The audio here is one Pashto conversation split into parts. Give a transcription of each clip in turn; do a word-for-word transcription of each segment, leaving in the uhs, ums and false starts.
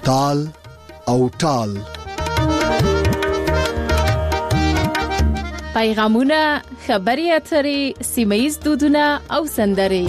تال او ټال. پیغامونه، خبري اترې، سیمه‌ییز دودونه او سندرې.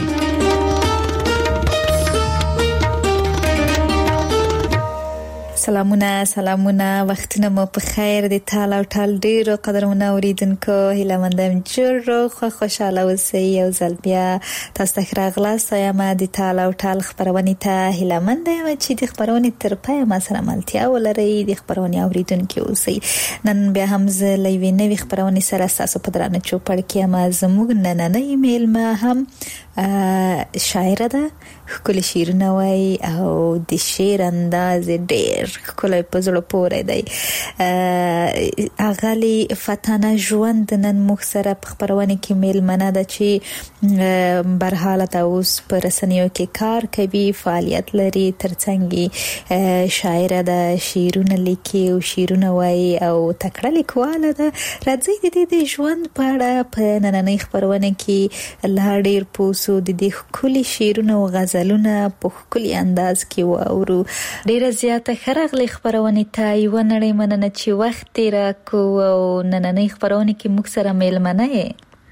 سلامونه سلامونه وختونه مو په خیر دي. تال او ټال ډیرو قدرمنه اوریدونکو هیله مندم جوړ خو خوشاله اوسئ. او ځل بیا تاسو ته راغلاست یم د تال او ټال خبرونه ته هیله مندم چې د خبرونه تر پای ما سره ملتیا ولرئ. د خبرونه اوریدونکو اوسئ. نن بیا هم زه لوي نوې خبرونه سره تاسو په درانه چوپړ کې ما زموږ نننې ایمیل ما هم شاعره ده، خپل شعرونه وای او د شعر انداز ډېر کله په زړه پورې دی. اغلی فتانه ژوند نن مخ سره په خبرونه کې میل منه ده چې برحاله اوس پر رسنیو کې کار کوي، فعالیت لري، ترڅنګ شاعره ده، شعرونه لیکي او شعرونه وای او تکړه لیکواله ده. راځي د دې ژوند په اړه په نننۍ خبرونه کې لا ډېر پوسو د دې خولي شعرونه او غزلونه په خولي انداز کې واورو. ډېر زیاته خرغلي خبرونه ته یو نړۍ مننه چې وخت راکو او نننۍ خبرونه کې موږ سره میلمنه یې.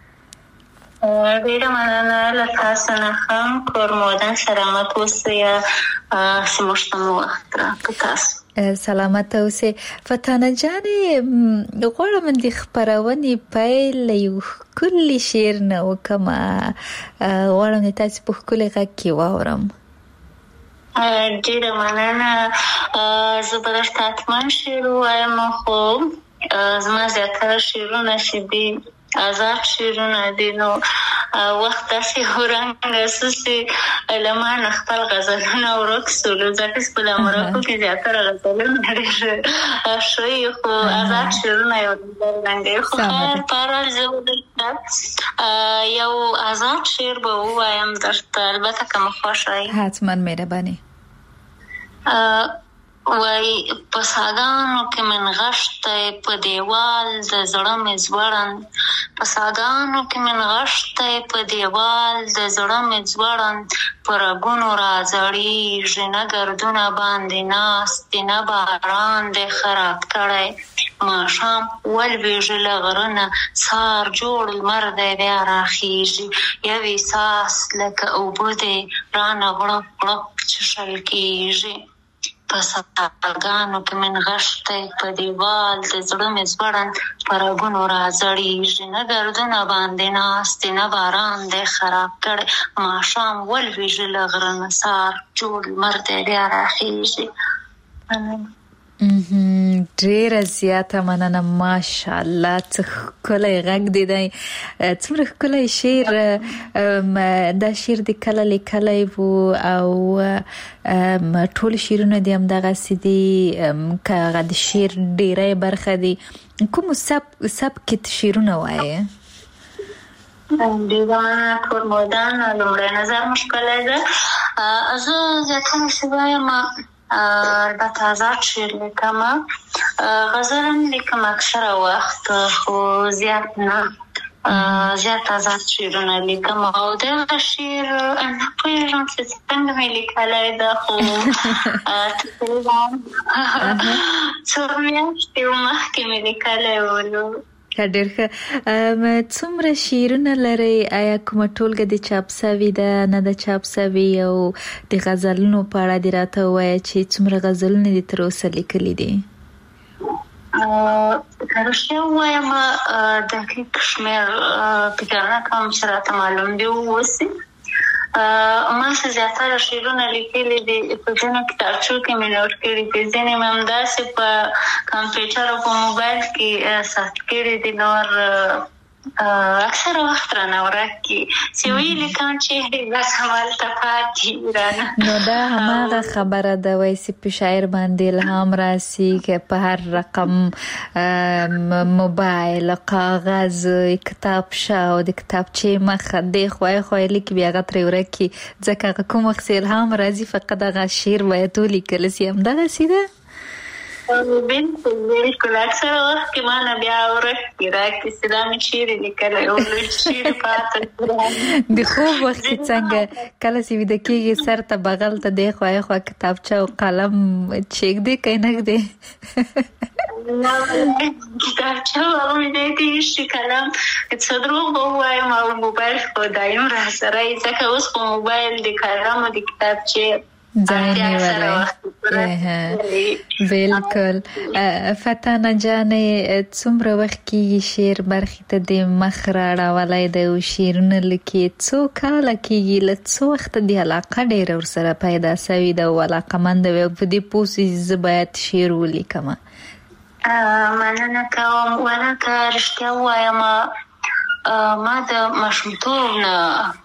ډېر مننه له تاسو نه هم کورمودن سلامت اوسئ. سمشتمو وخت راکو تاسو سلامت اوسئ. فتانه جانې غواړم د خبرونې پیل یو کلی شعر نه وکما، غواړم تاسو په کلی غږ کې واورم. ډېر مننه. زه به درته حتما شعر ووایم، خو زما زیاتره شعرونه چې دي آزاد شعرونه دي، نو وخت داسې ورنګ اساسي لمن خپل غزلونه ورک سولو ځکه چې په امریکا کې زیاتره غزلونه ډېر شوي، خو آزاد شعرونه یو ډېر خو پر زه یو آزاد شعر به ووایم درته، البته که مو خوښه وي. حتما مهرباني. وای په ساګانو کې من غشته په دیوال د زړه مې زوړند، په ساګانو کې من غشته په دیوال د زړه مې زوړند، پر رګونو راځړېږي نه ګردونه باندې ناست نه باران دې خراب کړی، ماښام ولویږي له غره نه سهار جوړ لمر دی بیا راخیږي، یو احساس لکه اوبه دی رانه غړپ غړپ چښل کېږي، په ساګانو کې من غشته په دیوال د زړه مې زوړند، په رګونو راځړېږي نه ګردونه باندې ناست نه باران دی خراب کړی، ماښام ولویږي له غره نه سهار جوړ لمر دی بیا راخیږي. ډیره زیاته مننه. ماشاءالله څه ښکلی غږ دی دی، څومره ښکلی شعر. دا شعر د کله لیکلی و او ټول شعرونه دي همدغسې دي که هغه د شعر ډیری برخه دي. کوم سبک شعرونه وایې؟ دیوانه کورمودن لومړی نظر مو ښکلی ده. زه زیاتره چې وایم البته آزاد شعر لیکم، غزل هم لیکم اکثره وخت، خو زیات نه، زیات آزاد شعرونه لیکم. او دغه شعر نه پوهېږم چې څنګه مې لیکلی ده، خو تقریبا څو میاشتې مخکې مې لیکلی و. ډېر ښه. څومره شعرونه لرئ؟ آیا کومه ټولګه د چاپ سوي ده، نه د چاپ سوي؟ او د غزلونو په اړه دې راته ووایه چې څومره غزلونه دې تر اوسه لیکلي دي؟ که رښتیا ووایم دقیق شمېر فکر نه کوم چې راته معلوم دي واوسي. ما څه زیاتره شعرونه لیکلي دي، په ځینو کتابچو کې مې نوټ کړي دي، ځینې مې همداسې په کمپیوټر او په موبایل کې ثبت کړي دي، نور اکثره وخت رانه ورک کی چې ویلي کم چې بس همالته پاتې رانه. نو دا هماغه خبره ده وایي چې په شاعر باندې الهام راسي که په هر رقم موبایل، کاغذ، کتابچه او د کتابچې مخ دی خوای خوای لیکي بیا هغه ترې ورک کی، ځکه کوم وخت الهام راځي فقط هغه شعر باید ولیکل سي. همدغسې ده. بالکل بالکل اکثر وخت کې ما نه بیا ورکې راکې سلامي شعر لیکل او لوی شعر پاتې د خوب وخت څنګه کله چې ویده کېږي سر ته بغل ته دی خو خو کتابچه او قلم چیک دی که نه دی کتابچه او مې دی چې کلم څه دروغ به ووایم او موبایل خو دایم را سره ځکه اوس خو موبایل د قلم او د کتابچې ځای نیولی. بالکل. فتانه جانې څومره وخت کېږي شعر برخې ته د مخ راړولی دی او شعرونه لیکې؟ څو کاله کېږي؟ له څو وخته د علاقه ډېره ورسره پیدا شوې ده او علاقمنده وې او په دې پوه شې زه باید شعر ولیکم؟ مننه کوم. ولکه رښتیا ووایم ما د ماشومتوب نه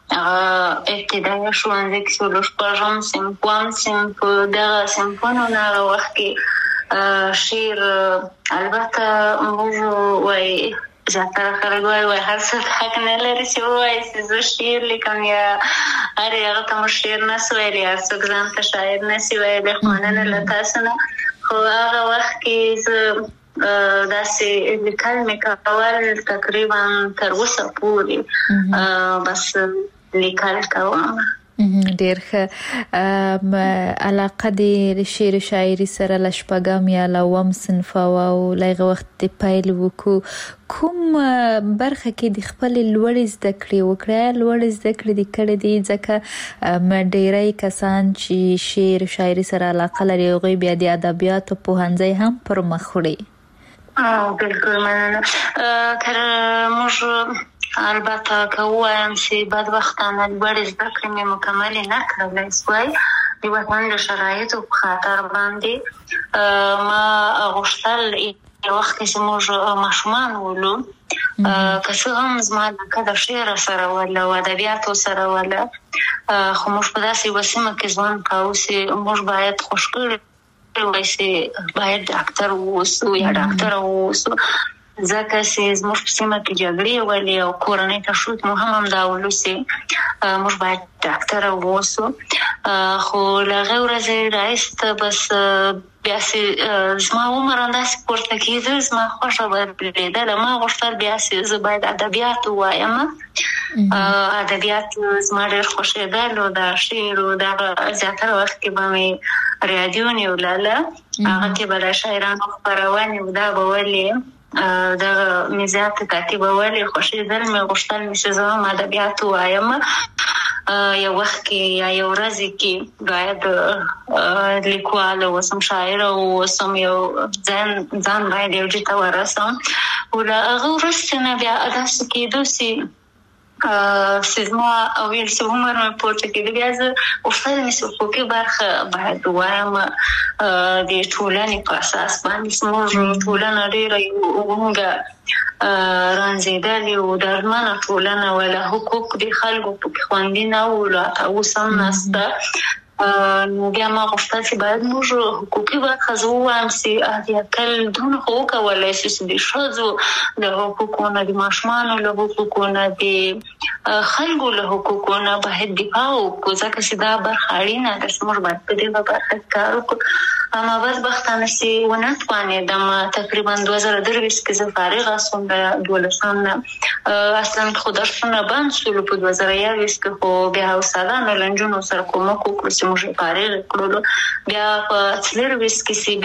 ابتدایي ښوونځي کې چې شپږم صنف اووم صنف په دغه صنفونو نه هغه وخت کې شعر البته موږ وایي زیاتره خلک وایي وایي هر څه حق نه لري چې ووایي چې زه شعر لیکم یا هر هغه ته مو شعر نه سو ویلی هر څوک ځان ته شاعر نه سي ویلی خو مننه له تاسو نه خو هغه وخت کې زه داسې لیکل مې کول تقریبا تر اوسه پورې بس لیکل کوم. ډېر ښه. علاقه د شعر و شاعري سره له شپږم یا له اووم صنفه وه او له هغه وخت پیل وکړو. کوم برخه کې د خپلې لوړې زده کړې وکړې؟ لوړې زده کړې دې کړې دي ځکه ډېری کسان چې شعر و شاعري سره علاقه لري هغوی بیا د ادبیاتو پوهنځی هم پر مخ وړي. بالکل مننه. که موږ البته که ووایم چې بدبختانه لوړې زده کړې مې مکملې نه کړلی سوای د وطن د شرایطو په خاطر باندې ما غوښتل یو وخت کې چې موږ ماشومان ولو که څه هم زما علاقه د شعر سره وله او ادبیاتو سره وله خو موږ په داسې یوه سیمه کې ژوند کوو چې موږ باید خوش کړي وای چې باید ډاکټر واوسو یا ډاکټره واوسو ځکه چې زموږ په سیمه کې جګړې ولې او کورنۍ تشویق مو هم همدا ولو چې موږ باید ډاکټره واوسو. خو له هغې ورځې راایسته بس بیا چې زما عمر همداسې پورته کېده زما خوښه بدلېدله. ما غوښتل بیا چې زه باید ادبیات ووایم. ادبیات زما ډېر خوښېدل او د شعر او دغه زیاتره وخت کې به مې راډیو نیوله هغه کې به د شاعرانو خپرونې او دا به ولې دغه مې زیاته تعقیبولې خوښېدل مې غوښتل مې چې زه هم ادبیات ووایم. یو وخت کې یا یو ورځ کې باید لیکواله اوسم شاعره اوسم یو ځان ځان باید یو ځای ته ورسم او له هغه وروسته نه بیا داسې کېدو چې چې زما ویل چې عمر مې پورته کېده بیا زه غوښتل مې چې حقوقي برخه باید ووایم د ټولنې په اساس باندې. زموږ ټولنه ډېره یوه رنځېدلې او درمنه ټولنه وله حقوق د خلکو پکې خوندي نه وو لا اوس هم نشته. نو بیا ما غوښتل چې باید موږ حقوقي برخه زه ووایم چې حداقل دونه خو وکولی شو چې د ښځو د حقوقو نه د ماشومانو له حقوقو نه د خلکو له حقوقو نه باید دفاع وکړو ځکه چې دا برخه اړینه ده چې موږ باید په دې برخه کې کار وکړو. اما بدبختانه چې ونه توانېدم تقریبا دوه زره درویشت کې زه فارغه شوم د دولسم نه اصلا خو درسونه بند شولو په دوه زره یوویشت کې خو بیا حوصله له نجونو سره کومک وکړو چې موږ یې فارغ کړلو. بیا په څلرویشت کې چې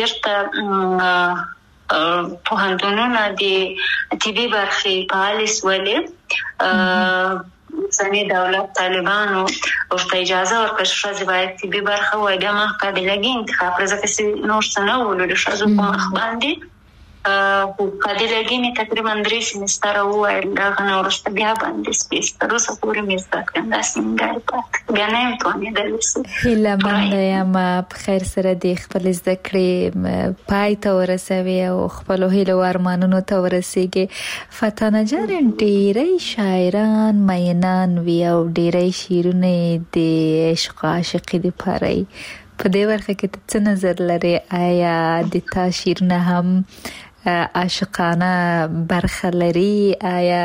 بیرته پوهنتونونه د طبي برخې فعالې شولې ځینې دولت طالبانو ورته اجازه ورکړه چې ښځې باید طبي برخه ووایي. بیا ما قابلګي انتخاب کړه ځکه چې نور څه نه ولو د ښځو په مخ باندې خو قابلګي مې تقریبا درې سیمستره وویل د هغه نه وروسته بیا باندې سپیس تر اوسه پورې مې زده کړم داسې نیمګړی پاتې بیا نه یم توانېدلی څه. هیله منده یم په خیر سره د خپلې زده کړې پای ته ورسوي او خپلو هیلو او ارمانونو ته ورسېږي. فتانه جان ډېری شاعران مینان وي او ډېری شعرونه د عشق او عاشقي دپاره وي. په دې برخه کې ته څه نظر لرې؟ آیا د تا شعرونه هم عاشقانه برخه لري؟ آیا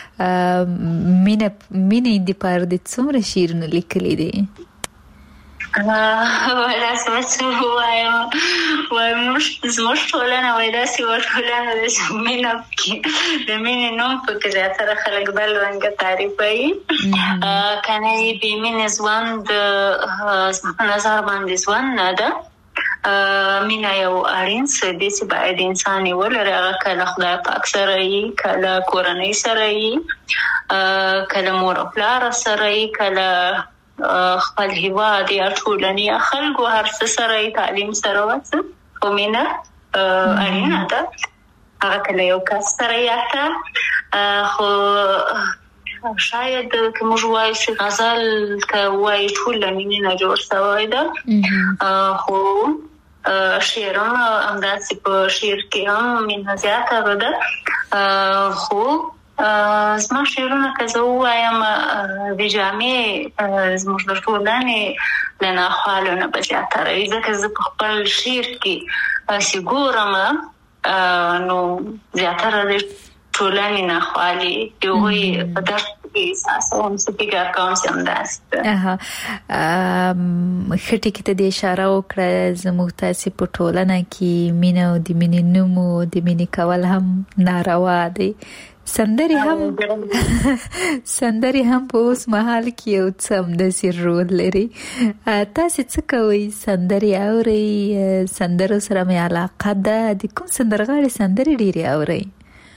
مینه مینې دپاره د څومره شعرونه لیکلي دي؟ ولا سمعت وایم وایم مش زموږ ټولنه وای داسې ټولنه ده چې مینه پکې د مینې نوم پکې زیاتره خلک بل رنګه تعریفوي کنه یې بې مینې ژوند زما په نظر باندې ژوند نه ده مینه یو اړین څه دی چې باید انسان یې ولري هغه کله خدای پاک سره یي کله کورنۍ سره یي کله مور او پلار سره یي کله خپل هیواد یا ټولنې یا خلکو هر څه سره تعلیم سره وڅ او مینه اړینه ده هغه کله یو کس سره یاته خو شاید که موږ وایو چې غزل که وایي ټول له مینې نه جوړ شوی ده خو شعرونه همداسې په شعر کې هم مینه زیاته ده خو زما شعرونه که زه ووایم د جامع زموږ د ټولنې له ناخوالو نه به زیاتره وي ځکه زه په خپل شعر کې چې ګورم نو زیاتره د ټولنې ناخوالي د هغوی په درد کې احساسوم څه فکر کوم چې همداسې ده ښه ټکي ته دې اشاره وکړه زموږ تاسې په ټولنه کې مینه او د مینې نوم او د مینې کول هم ناروا دی سندري هم سندري هم په اوس مهال کې یو څه همداسې رول لري تاسې څه کوئ سندري اورئ سندرو سره مې علاقه ده د کوم سندرغاړي سندري ډېرې اورئ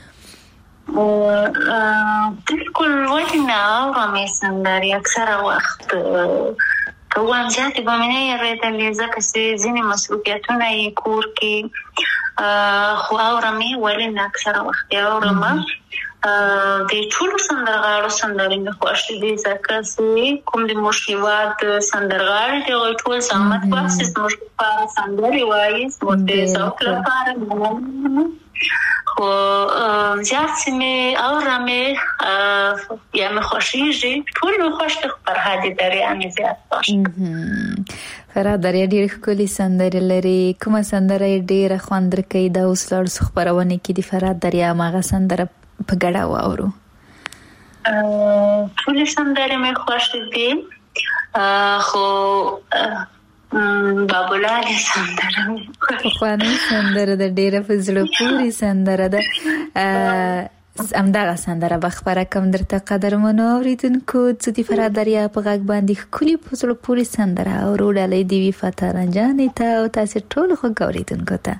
بالکل ولې نه اورم سندري اکثره وخت که وایم زیاتې به مې نه اورېدلې ځکه چې ځینې مصروفیتونه یې کور کې خو اورم یې ولې نه اکثره وخت یې اورم د ټولو سندرغاړو سندرې مې خوښ دي ځکه چې کوم د موږ هېواد سندرغاړي دي هغوی ټول زحمت باسي زموږ لپاره سندرې وایي زموږ د ذوق لپاره خو زیات چې مې اورم یا مې خوښېږي ټول مې خوښ دي خو فرهاد دریا مې زیات خوښ فرهاد دریا ډېرې ښکلې سندرې لري کومه سندره یې ډېره خوند درکوي دا اوس لاړو خپرونې کې د فرهاد دریا هماغه سندره په ګډه واورو ټولې سندرې مې خوښ دي خو بابولالې سندره پخوانۍ سندره ده ډېره په زړه پورې سندره ده همدغه سندره به خپره کړم درته قدرمنو اورېدونکو زه د فرهاد دریا په غږ باندې ښکلې په زړه پورې سندره اورو ډالۍ دې وي فتح رنجانې ته او تاسې ټولو خوږ اورېدونکو ته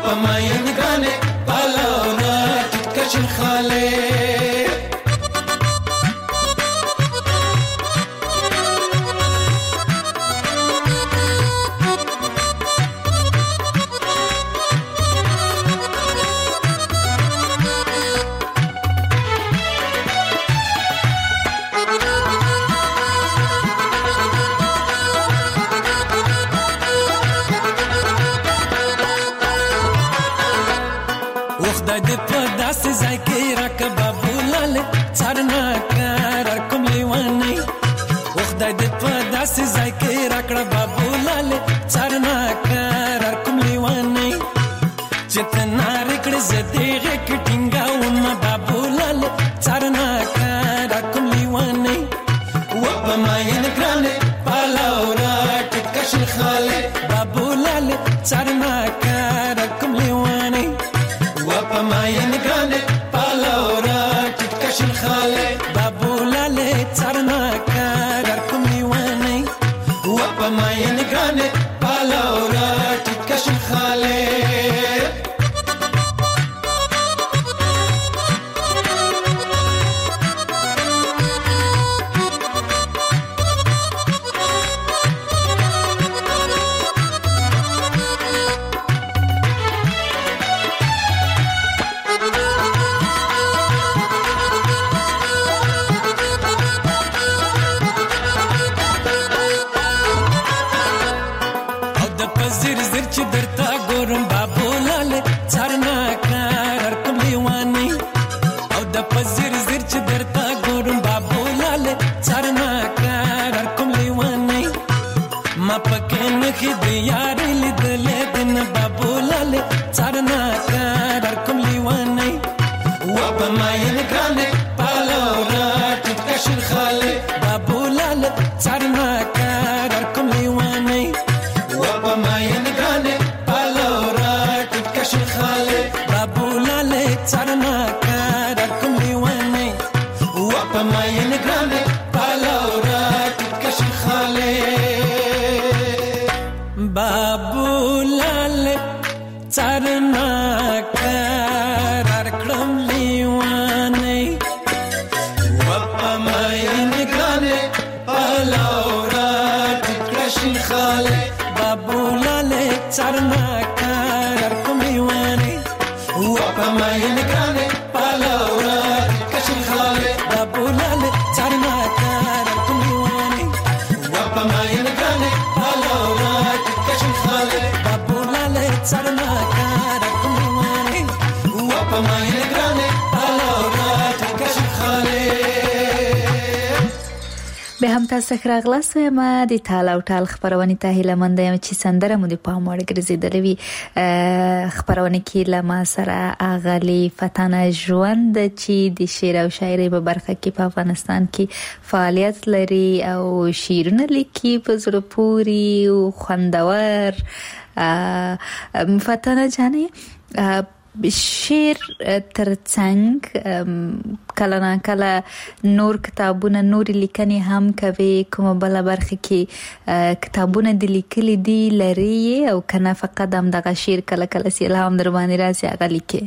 وپماین گانه پالورا کشن خاله خدای دې په داسې ځای کې راکړه بابولاله څارنه کار کوم لیوانې خدای دې په داسې ځای کې راکړه بابولاله څارنه کار کوم لیوانې چې ته نارې کړې زه دې غېږ ټینګاوم بابولاله څارنه کار کوم لیوانې وپماین ګرانې پالورا ټکشن خاله بابولاله څارنه کار کوم لیوانې وپماین ګرانې پالورا ټکشن خاله بابولاله څارنه کار کوم لیوانې وپماین ګرانې پالورا ټکشن خاله زر زر چې درته ګورم بابولاله څارنه کار کوم لیوانې او د پزر زر چې درته ګورم بابولاله څارنه کار کوم لیوانې ما پکې نه کې د یار لیدلې دن بابولاله څارنه کار کوم لیوانې وپماین ګرانې پالورا ټکشن خاله بابولاله څارنه کار کوم لیوانې وپماین ګرانې پالورا ټکشن خاله بابولاله څارنه کار کوم لیوانې وپماین ګرانې پالورا ټکشن خاله بابولاله څارنه کار کوم لیوانې وپماین ګرانې پالورا ټکشن خاله بابولاله څارنه کار کوم لیوانې وپماین ګرانې پالورا ټکشن خاله بابولاله څارنه کار کوم لیوانې وپماین ګرانې پالورا ټکشن خاله بابولاله څارنه کار کوم لیوانې وپماین ګرانې پالورا ټکشن خاله به هم تاسو راغلاست ما د ټال او ټال خبرونه ته هیله مند یم چې سندره مو د پام وړ ګرځیدلې وي خبرونه کې لما سره اغلی فتانه ژوند چې د شعر او شاعري په برخه کې په افغانستان کې فعالیت لري او شعرونه لیکي په زړه پوري او خوندور فتانه جانې شعر ترڅنګ کله نه کله نور کتابونه نور لیکنې هم کوي کومه بل برخه کې کتابونه د لیکلي دي لري او کنه فقط هم دغه شعر کله کله سي الهام در باندې راځي هغه لیکي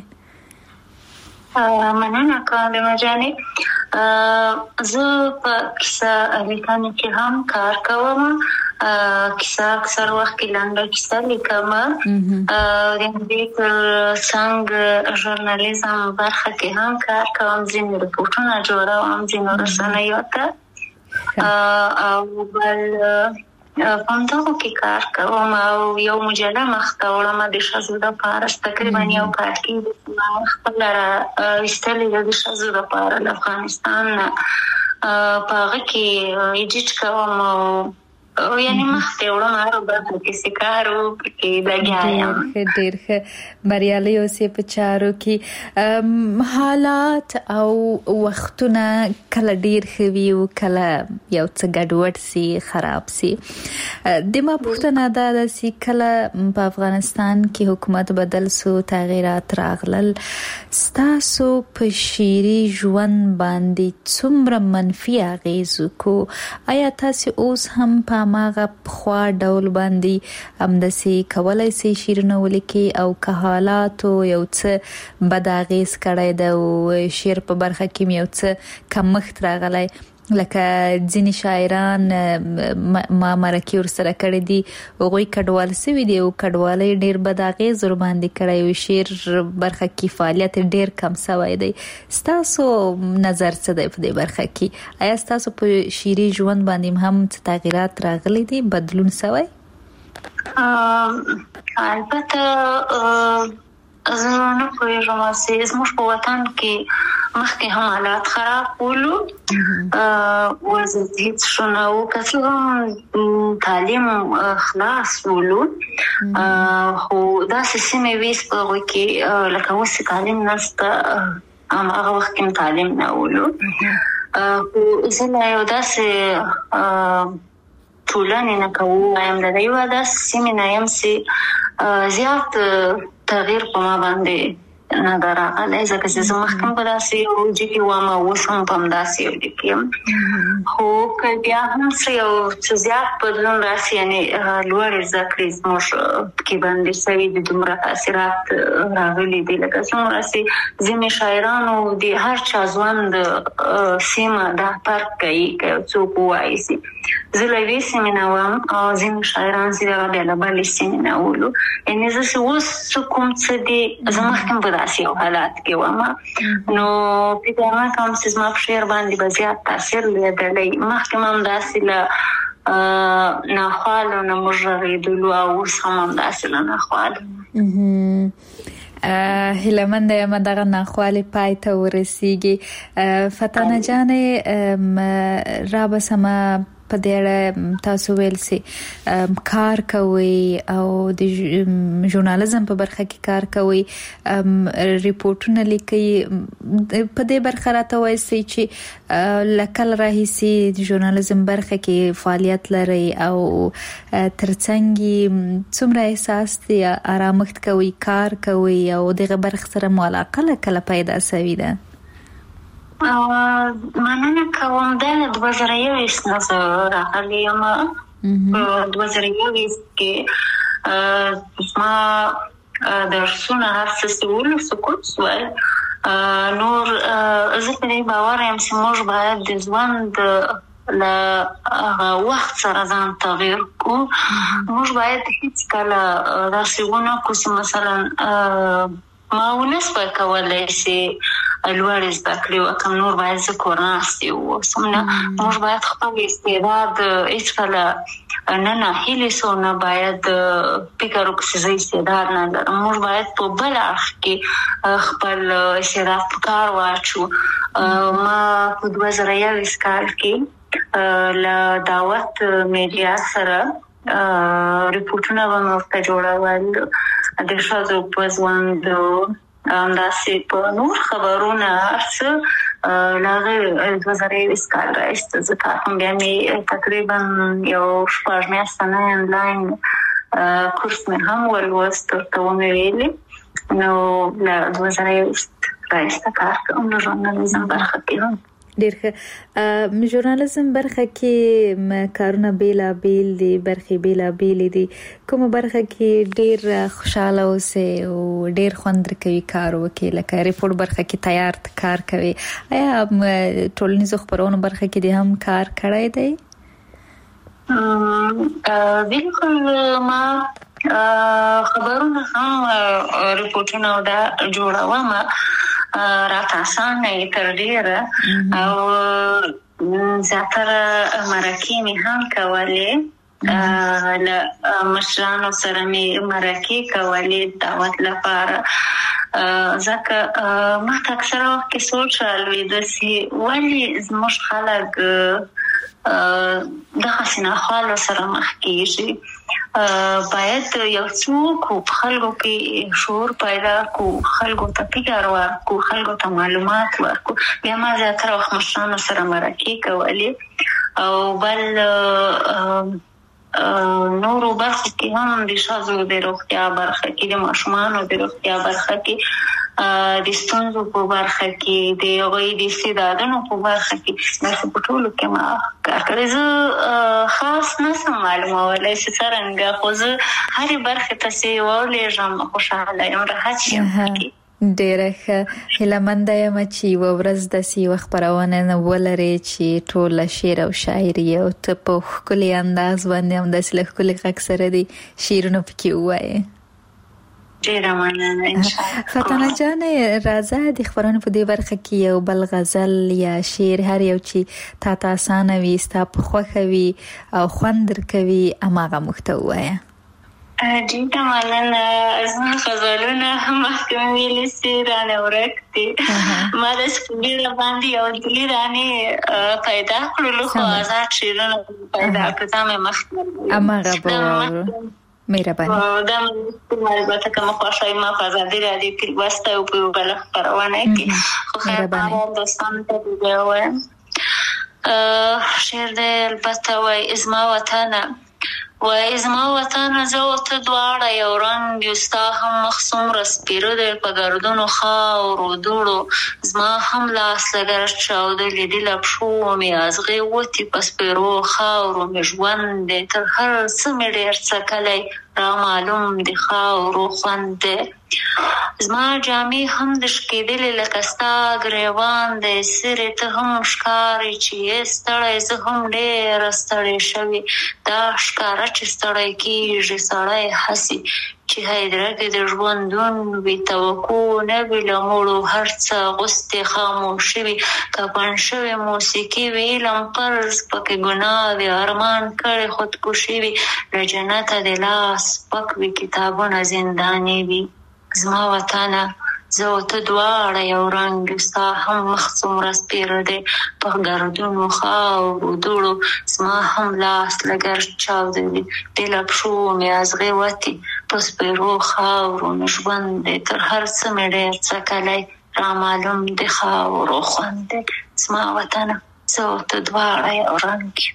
مننه کوم جانې زه په کیسه لیکنه کې هم کار کوم کیسه اکثر وخت کې لنډه کیسه لیکم د دې تر څنګ ژورنالیزم برخه کې هم کار کوم ځینې رپورټونه جوړوم ځینې رسنیو ته او بل پانداو کې کار کوم او یو مجله مخته وړم د شازو د پارس تقریبا یو کار کې خپل را استلې د شازو د پار افغانستان په هغه کې ایډیټ کوم او یعنی مخته وړم هر برخه کې سکارو کې لګیایم ډېر ښه بریالي اوسې په چارو کې حالات او وختونه کله ډېر ښه وي او کله یو څه ګډوډ سي خراب سي د ما پوښتنه دا ده چې کله په افغانستان کې حکومت بدل سو تغیرات راغلل ستاسو په شعري ژوند باندې څومره منفي اغیز کو آیا تاسو اوس هم په پاماغه خوا ډول باندې همدسي کولای سي شیرونه ولیکي او که حالات یو څه بداغیس کړی د شعر په برخه کې یو څه کمښت راغلی لکه ځینې شاعران ما مرکه ورسره کړی دي هغوی کډوال سوي دي او کډوالۍ ډېر بد اغېز ور باندې کړی وي شعر برخه کې فعالیت ډېر کم سوی دی ستاسو نظر څه دی په دې برخه کې آیا ستاسو په شعري ژوند باندې هم څه تغیرات راغلي دي بدلون سوی البته زه نه پوهېږم چې زموږ په وطن کې مخکې هم حالات خراب ولو وضعیت هیڅ ښه نه و که څه هم تعلیم خلاص ولو خو داسې سیمې وې په هغوی کې لکه اوس چې تعلیم نشته هماغه وخت کې تعلیم نه ولو خو زه لا یو داسې ټولنې نه که ووایم د یوه داسې سیمې نه یم چې زیات تغییر په ما باندې نه ده راغلی ځکه چې زه مخکې په داسې یو وجه کې وم او اوس هم په همداسې یو وجه کې یم خو که بیا هم څه یو څه زیات بدلون راسي یعنې لوړې زده کړې زموږ کې باندې سوي دي دومره تاثیرات راغلي دي لکه څومره چې ځینې شاعرانو د هر چا ژوند سیمه دا فرق کوي که یو څوک ووایي چې زه له یوې سیمې نه وم او ځینې شاعران چې دغه بیا له بلې سیمې نه ولو یعنې زه چې اوس څه کوم څه دي زه مخکې هم په داسې یو حالات کې وم نو فکر نه کوم چې زما په شعر باندې به زیات تاثیر لیدلی مخکې هم همداسې له ناخوالو نه موږ غږېدلو او اوس هم همداسې له ناخوالو هیلمنده یم دغه ناخوالې پای ته ورسیږي فتانه جانې را بسمه په دې تاسو ویل سي کار کوي او د ژورنالیزم په برخه کې کار کوي ریپورتونه لیکي په دې برخه راته وایي چې لکل راهيسي د ژورنالیزم برخه کې فعالیت لري او ترڅنګ څومره احساس دي آرامښت کوي کار کوي او دغه برخه سره ملاقات کله پیدا سوي ده مننه کوم د دوه زره یوویشت نه زه راغلی یم په دوه زره یوویشت کې زما درسونه هر څه چې ولو سقوط شول نور زه په دې باور یم چې موږ باید د ژوند له وخت سره ځان تغییر کړو موږ باید هیڅکله داسې ونه کړو چې مثلا ما ونسبه کولی چې لوړې زده کړې وکړم نور باید زه کور ناستې واوسم نه موږ باید خپل استعداد هېڅکله نه ناهیلې سو نه باید فکر وکړو چې زه استعداد نه لرم موږ باید په بل اړخ کې خپل استعداد په کار واچو ما په دوه زره یوویشت کال کې له دعوت میډیا سره ریپورټونه به مې ورته جوړول د ښځو په ژوند همداسې په نور خبرونه هر څه له هغې دوه زره یوویشت کال راهیسې زه کار کوم بیا مې تقریبا یو شپږ میاشته نه انلاین کورس مې هم ولوست ورته ومې ویلې نو له دوه زره یوویشت راهیسې کار کوم د ژورنالیزم برخه کې هم ډېر ښه ژورنالیزم برخه کې کارونه بیلابیل دي برخې بیلابیل دي کومه برخه کې ډېر خوشاله اوسئ او ډېر خوند درکوي کار وکړئ لکه ریپورټ برخه کې تیار کار کوي آیا ټولنیزو خپرونو برخه کې دې هم کار کړی دی بالکل ما خبرونه هم ریپورټونه دا جوړوم راته اسانه یې تر ډېره او زیاتره مرکې مې هم کولې له مشرانو سره مې مرکې کولې دعوت لپاره ځکه ما ته اکثره وخت کې سوچ رالوېده چې ولې زموږ خلک دغسې ناخوالو سره مخ کېږي باید یو څوک په خلکو کې شعور پیدا کړو خلکو ته فکر ورکړو خلکو ته معلومات ورکړو بیا ما زیاتره وخت مشرانو سره مرکې کولې او بل نورو برخو کې هم د ښځو د روغتیا برخه کې، د ماشومانو د روغتیا برخه کې، د ستونزو په برخه کې، د هغوی د استعدادونو په برخه کې، داسې په ټولو کې ما کار کړی. زه خاص نشم معلومولی چې څرنګه، خو زه هرې برخې ته چې ولېږم خوشحاله یم، راحت یم. ډېره ښه. هیلهمنده یم چې یوه ورځ داسې یوه خپرونه ولرې چې ټوله شعر او شاعري او ته په ښکلي انداز باندې همداسې له ښکلي غږ سره دې شعرونه پکې ووایې. ډېره مننه. انشاءالله. فتانه جانې راځه د خپرونې په دې برخه کې یو بل غزل یا شعر هر یو چې تا ته اسانه وي، ستا په خوښه وي او خوند درکوي، هماغه موږ ته ووایه. ډېره مننه. زما غزلونه مخکې مې ویلي چې رانه ورک دي. ما داسې په بیړه باندې یو درې دانې پیدا کړلو، خو آزاد شعرونه پیدا کړل. دا مې مخکې هماغه به واورو. مهرباني. دا مې البته کومه خوښوي ما په ازادي راډیو کې لوستی او په یوه بله خپرونه کې، خو خیر بهرحال دوستانو ته دې ووایم. شعر دی البته وایي: زما وطنه وای زما وطن زه او ته دواړه یو رنګ یو، ستا هم مخ څومره سپېره دی په ګردونو خاورو دوړو، زما هم لاس لږ چاودلی د له پښو مې ازغې وتې په سپېرو خاورو مې ژوند دی، تر هر څه مې ډېر څکلی را معلوم د خاورو خوند دی، زما جامې هم د شکېدلې لکه ستا ګریوان دی، سرې ته هم ښکارې چې یې ستړی، زه هم ډېره ستړې شوې، دا ښکاره چې ستړی کېږي سړی هسې چې هدیره کې د ژوندون وي، توقع نه وي له مړو، هر څه غوستې خاموشي وي، کفن شوې موسیقي وي، علم فرض پکې ګناه وي، ارمان کړی خودکشي وي، له جنته د لاس پک وي، کتابونه زنداني وي. زما وطنه زه او ته دواړه یو رنګ یو، ستا هم مخ څومره سپېره دی په ګردونو خاورو دوړو، زما هم لاس لږ چاودلی د له پښو مې ازغې وتې په سپېرو خاورو مې ژوند دی، تر هر څه مې ډېر څکلی را معلوم د خاورو خوند دی. زما وطنه زه او ته دواړه یو رنګ یو.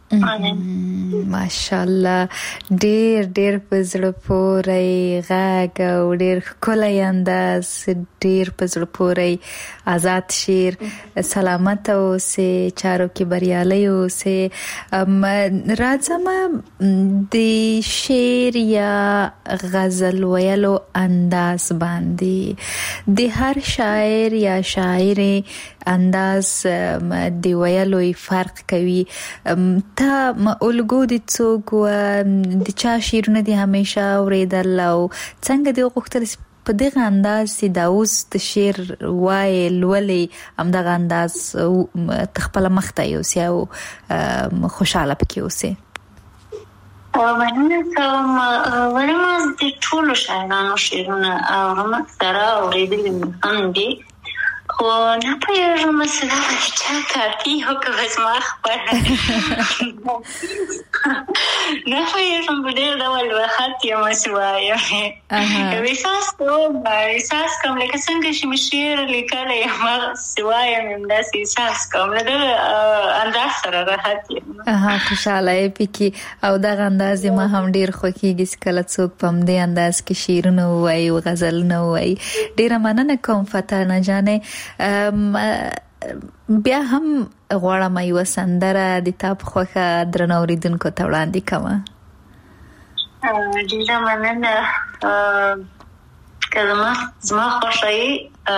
ماشاءالله. ډېر ډېر په زړه پورې غږ او ډېر ښکلی انداز، ډېر په زړه پورې آزاد شعر. سلامت اوسې، چارو کې بریالی اوسې. راځم د شعر یا غزل ویلو انداز باندې، د هر شاعر یا شاعر انداز د ویلو فرق کوي. تا الګو د څوک و د چا شعرونه دي همیشه اورېدل او څنګه دې وغوښتل په دغه انداز چې دا اوس د شعر وایې لولې همدغه انداز خپله مخته یوسې او خوشحاله پکې اوسې؟ مننه کوم. ولې ما د ټولو شاعرانو شعرونه اورم، اکثره اورېدلي مې هم دي، خو نه پوهېږم چې دا به د چا کافي او که به زما خپله نه پوهېږم په ډېر ډول وخت یم چې وایم، احساس کوم احساس کوم لکه څنګه چې مې شعر لیکلی یم هغسې وایم، همداسې احساس کوم، له دغه انداز سره راحت یم. خوشحاله یې پکې او دغه انداز یې ما هم ډېر خوښېږي چې کله څوک په همدې انداز کې شعرونه ووایي او غزلونه ووایي. ډېره مننه کوم فتانه جانې. بیا هم غواړم یوه سندره د تا په خوښه درنو اورېدونکو ته وړاندې کړمه. ډېره مننه. که زما زما خوښه یې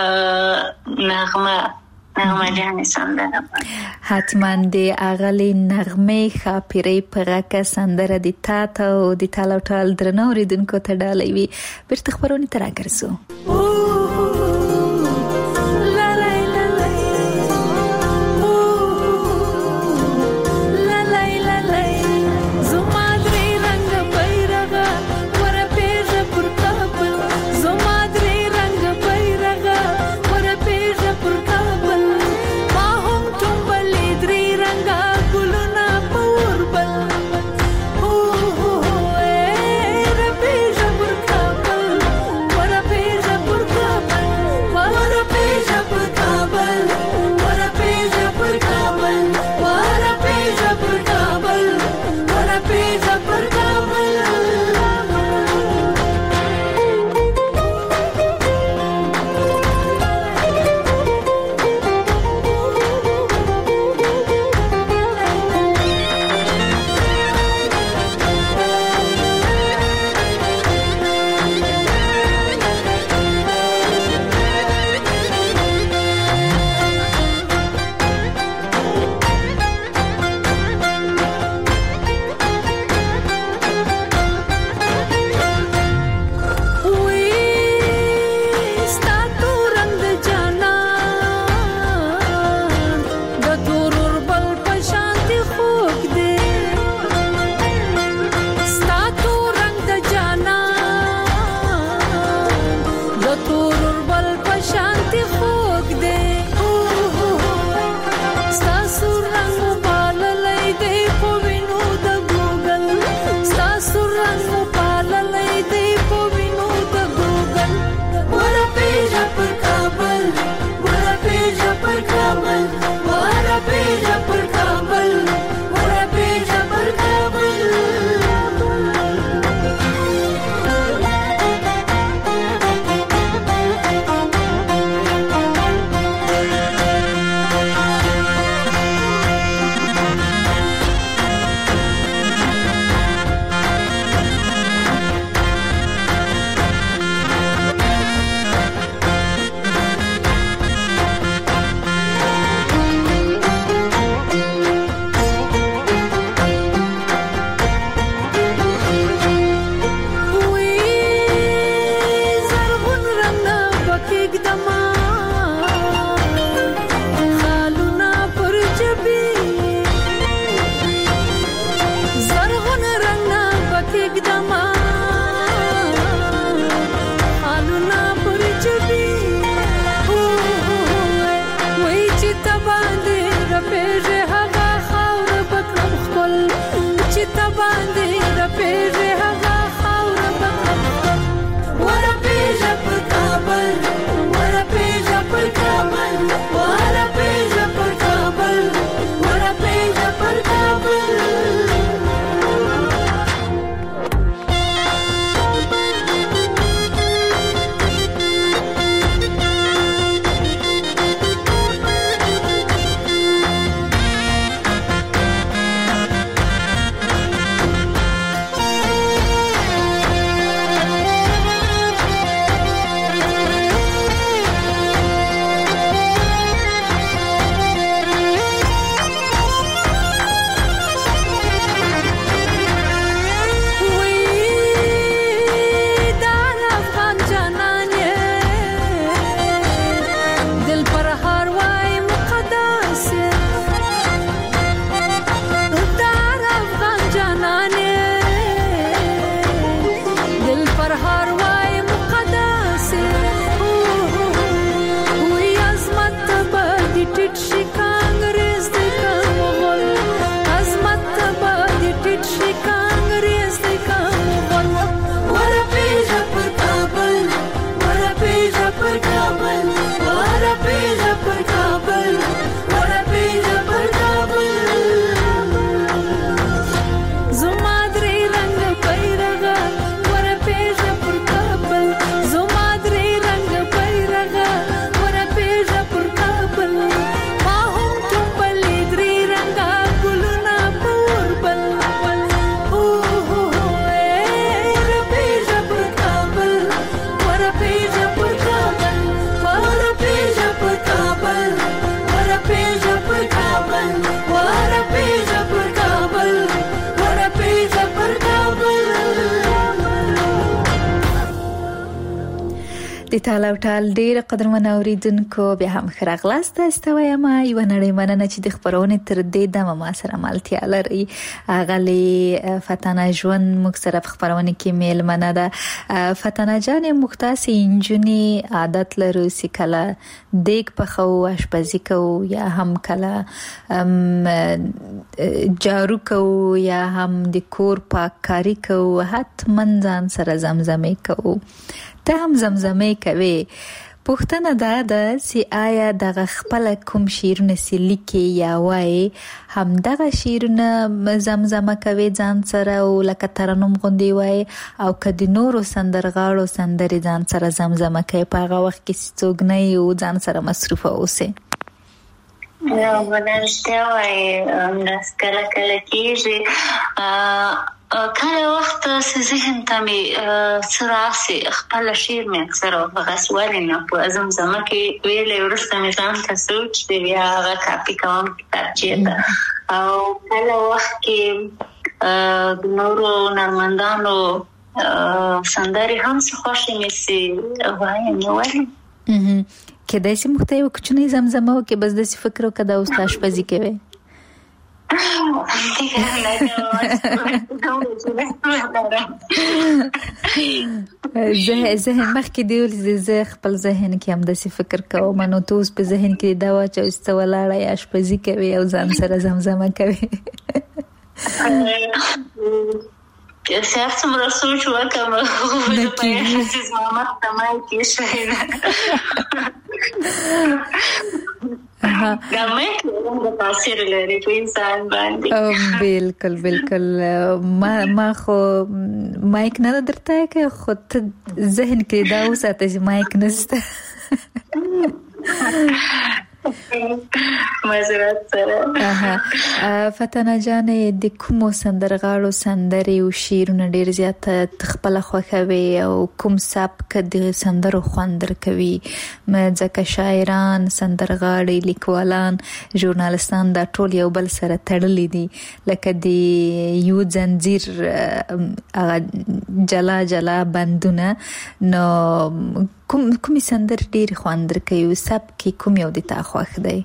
نغمه نغمه جانې سندره حتما د اغلې نغمې ښاپیرۍ په غږ سندره د تا ته او د ټال او ټال درنو اورېدونکو ته ډالۍ وي. بیرته خپرونې ته راګرځو. Purka د تاله ټال ډیر قدرمن اوریدونکو بیا هم خراغلاست استوایم یو نړۍ مننه چې د خبرونه تر دې دمه ما سره مالتیا لري غلي فتانه ژوند موږ سره خبرونه کې میل مننه ده فتانه جان مختص انجنی عادت لرو سکلا دیګ په خو اشپزی کو یا هم کلا جارو کو یا هم د کور پاککاری کو حتمن ځان سره زمزمې کو ته هم زمزمې کوي پوښتنه دا ده چې آیا دغه خپل کوم شیرونه سې لیکي یا وای هم دغه شیرونه زمزمه کوي ځان سره او لکه ترنم غوندي وای او کدي نورو سندرغاړو سندري ځان سره زمزمه کوي په هغه وخت کې څوک نه یو ځان سره مصروفه اوسه نو ولرشته وای ناس کله کله کېږي کله وخت چې ذهن ته مې سراسي خپل شعر مې اکثر غسوالي نه په زمزمه کې ویلې ورسته مې ځان ته سوچ دی بیا هغه کاپي کوم کتابچې او کله وخت کې د نورو نرمندانو سندري هم څه خوښې مې سي وایم نو وایم کله چې مختې وکړنی زمزمه کې بس د فکر وکړه او ستاسو پزې کوي زه زه مخکې دی ول زه خپل ذهن کې هم د څه فکر کوم نو توس په ذهن کې دا واچو استولاړه یا شپزي کوي او ځان سره زمزمه کوي سیاست مرا سوچ وکم خو د پای چې ماما تمای کې شوی ها دا مې د تاثیر لري په انسان باندې بالکل بالکل ما ما خو مایک نه درته کې خو ذهن کې دا وساته چې مایک نشته مزرات سره فتانه جان د کوم سندرغاړو سندري او شیرونه ډیر زیات تخپل خوخوي او کوم سبک د سندرو خوندر کوي ځکه شاعران سندرغاړي لیکوالان ژورنالستان دا ټول یو بل سره تړلي دي لکه د یو زنجیر جلا جلا بندونه نو کوم کوم سندر ډیر خواندر کوي سبک کوم یو د تا خوښ دی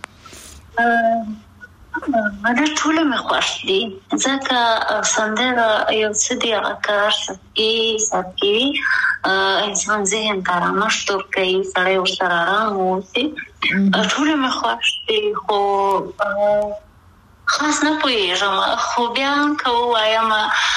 مده ټول مې خوښ دي ځکه سندر یو څه دی هغه کار سکي سکي انسان ذهن ته رامشت کوي سړی ورسره آرام اوسي ټول مې خوښ دي خو خاص نه پوهېږم خو بیا هم که ووایم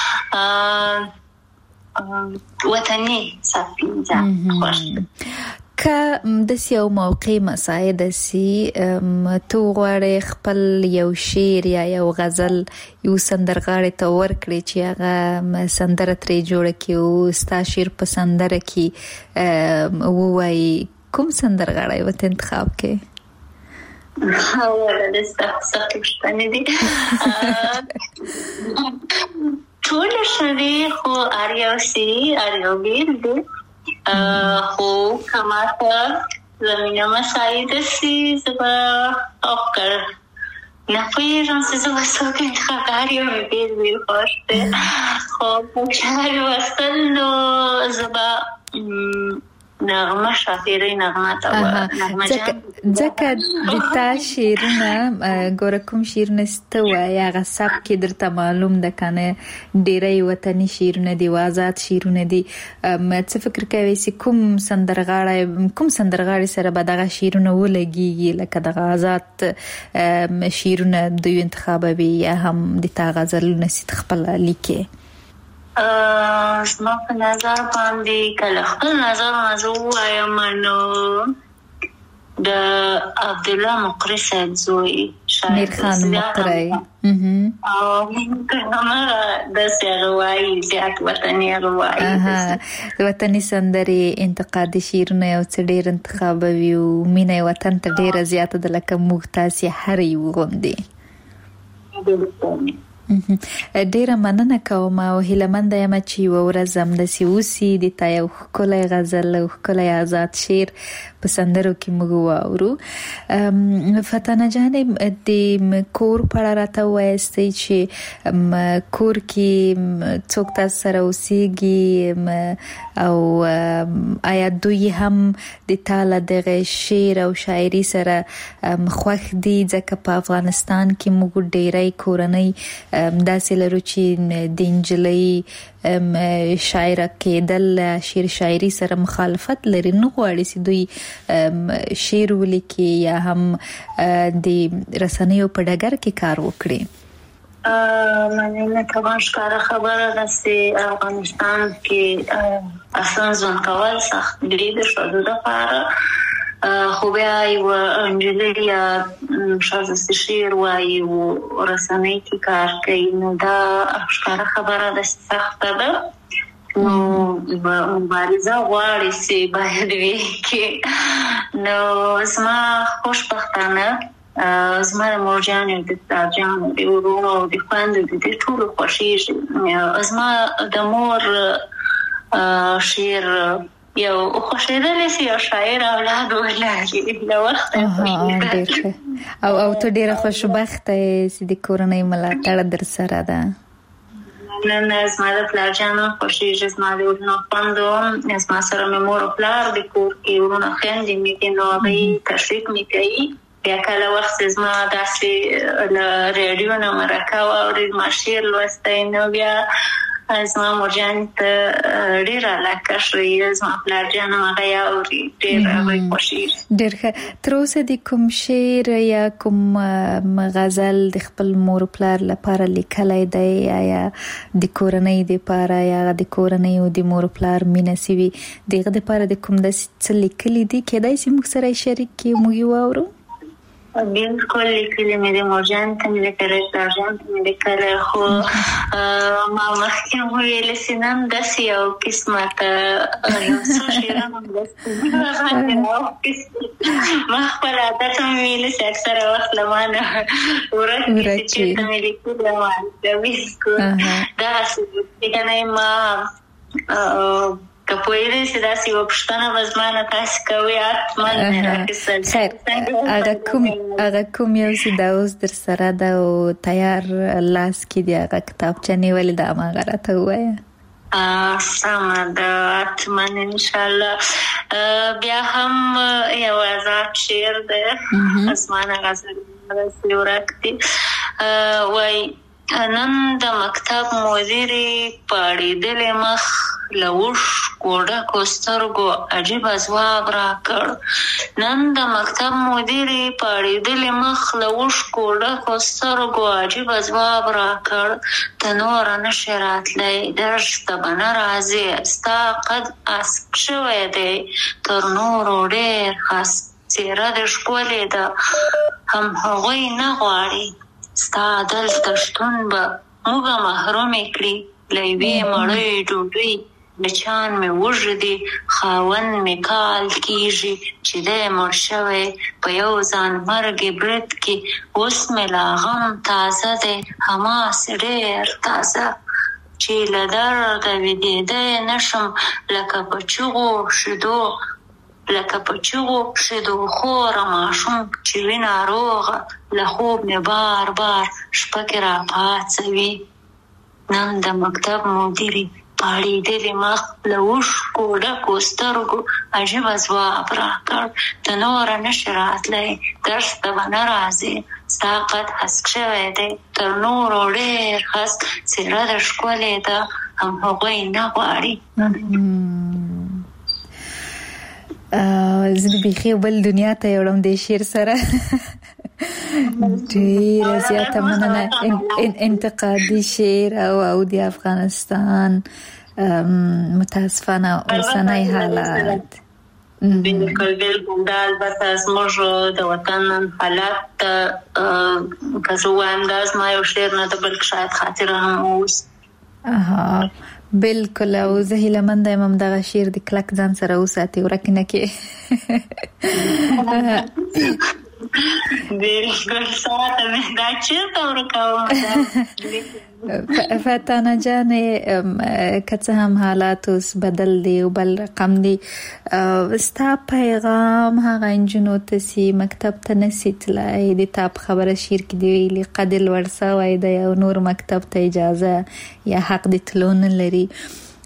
وطني سفینه خوښ که داسې یو موقع مساعد سي تو غواړې خپل یو شعر یا یو غزل یو سندرغاړي ته ورکړي چې هغه سندره ترې جوړه کړي او ستا شعر په سندره کې ووایي کوم سندرغاړی ورته انتخاب کړي اوله د سخت پوښتنې دي ټول شوي خو اریو سی اریو بیل دی خو کماته زمینه مساعد سی زبا اوکر نپویرم سی زبا سوک انتخاب اریو بیل بیل خوشته خو پوکشنر وستل نو زبا نغمه شافیری نغمه تا نغمه جان ځکه د تا شیرونه ګوره کوم شیرونه ستوه یا هغه سبک کې درته معلوم ده کنه ډیری وطني شیرونه دي آزاد شیرونه دي څه فکر کوي چې کوم سندرغاړی کوم سندرغاړي سره به دغه شیرونه ولګیږي لکه دغه آزاد شیرونه دوی انتخابوي یا هم د تا غزلونه سي خپل لیکي زما په نظر باندې کله خپل نظر نظر وایم نو د عبدالله مقری صاحب زوی میر خان مقری او هغه د سیاروي زیات وطني روایت وطني سندري انتقادي شیرونه او څه ډیر انتخابوي او مینه وطن ته ډیره زیاته د لکه مختاسي هر یو غوندي ډیره مننه کوم او هیلمند یم چې ورځ هم د سیوسی د تا یو ښکلی غزل او ښکلی آزاد شعر په سندرو کې موږ واورو فتانه جانې د کور په اړه راته ووایاستئ چې کور کې څوک تاسو سره اوسیږي او آیا دوی هم د تاله دغه شعر او شاعري سره خوښ دي؟ ځکه په افغانستان کې موږ ډېری کورنۍ داسې لرو چې د نجلۍ شاعره کېدل شعر شاعري سره مخالفت لري، نه غواړي چې دوی شعر ولیکي یا هم د رسنیو په ډګر کې کار وکړي. مننه کوم. ښکاره خبره ده چې افغانستان کې اصلا ځوان کول سخت دی د ښځو لپاره، خو بیا یو نجلۍ یا ښځه چې شعر وایي او رسنۍ کې کار کوي، نو دا ښکاره خبره ده چې سخته ده. نو مبارزه غواړي چې باید وي کې. نو زما خوشبختانه زما د مورجانو د پلارجانو د ورونو او د خویندو د دې ټولو خوښېږي. زما د مور شعر یو خوښېدلی چې یو شاعر اولاد ولري له وخته. او او ته ډېره خوشبخته یې چې د کورنۍ ملاتړ در سره ده. نه نه زما د پلارجانو خوښېږي، زما د ورونو خویندو، زما سره مې مور او پلار د کور کې ورونه خویندې مې دي، نو هغوی تشویق مې کوي. بیا کله وخت زما داسې له ریډیو نه مرکه واوري زما شعر لوستی، نو بیا زما مورجانې ته ډېره علاقه شوي، زما پلارجان هم هغه یې اوري، ډېر هغوی خوښېږي. ډېر ښه. تر اوسه د کوم شعر یا کوم غزل د خپل مور پلار لپاره لیکلی دی؟ یا د کورنۍ دپاره یا د کورنۍ او د مور پلار مینه سوي دغه دپاره د کوم داسې څه لیکلي دي؟ کیدای شي موږ سره یې شریک کړي، موږ یې واورو. بالکل لیکلي مې د مورجان ته مې لیکلی، پلارجان ته مې لیکلی، خو ما مخکې هم وویلې چې نن داسې یو قسمته یو څو شعرونه هم داسې ما خپل عادت هم ویلې چې اکثره وخت له ما نه ورک دي چې چېرته مې لیکلي ما بالکل دغسې لیکنی ما که پوهېدی چې داسې یوه پوښتنه به زما نه تاسې کوئ حتما مې راخیستل. خیر، هغه کوم هغه کوم یو چې دا اوس در سره ده او تیار لاس کې دی هغه کتابچه نیولې ده هماغه راته ووایه. سمه ده، حتما انشاءالله. بیا هم یو آزاد شعر دی، اسمانه غزل داسې ورک دی، وایي نن د مکتب مدیرې پاړېدلې مخ له اوښکو ډکو سترګو عجیبه ځواب راکړ. نن د مکتب مدیرې پاړېدلې مخ له اوښکو ډکو سترګو عجیبه ځواب راکړ. ته نوره نشې راتلی، درس ته به نه راځې، ستا قد اسک شوی دی تر نورو ډېر ښه، څېره دې ښکلې ده هم هغوی نه غواړي، ستا دلته شتون به موږه محرومې کړي له یوې مړۍ ډوډۍ. بچیان مې وږدي، خاوند مې کال کېږي چې دی مړ شوی په یو ځان مرګې برید کې. اوس مې لا غم تازه دی، هماسې ډېر تازه، چې له درده ویدېدی نشم لکه په چغو شیدو لکه په چغو شیدو خوره ماشوم چې وي ناروغه، له خوب مې بار بار شپه کې راپاڅوي. نن د مکتب مدیرې پاړېدلې مخ له اوښکو ډکو سترګو عجیبه ځواب راکړ. ته نوره نشې راتلی، درس ته به نه راځې، ستا قد هسک شوی دی تر نورو ډېر هسک، څېره دې ښکلې ده هم هغوی نه غواړي. زه د بیخي بل دنیا ته یوړم د شعر سره. ډېره زیاته مننه. انتقادي شعر او او د افغانستان متاسفانه اوسنی حالات. بالکل بالکل دا البته زموږ د وطن حالات ته که زه ووایم دا زما یو شعر نه ده بلکې شاید خاطره هم اوس. اها بالکل. او زه هیلهمنده یم هم دغه شعر د کلک ځان سره وساتې، ورک نه کړې. بالکل ساته مې دا چېرته ورکوم. فتانه جانې که څه هم حالات اوس بدل دی او بل رقم دی، ستا پیغام هغه نجونو ته چې مکتب ته نسي تللی، د تا په خبره شعر کې دی ویلي قد لوړ سوی دی او نور مکتب ته اجازه یا حق د تلو نه لري،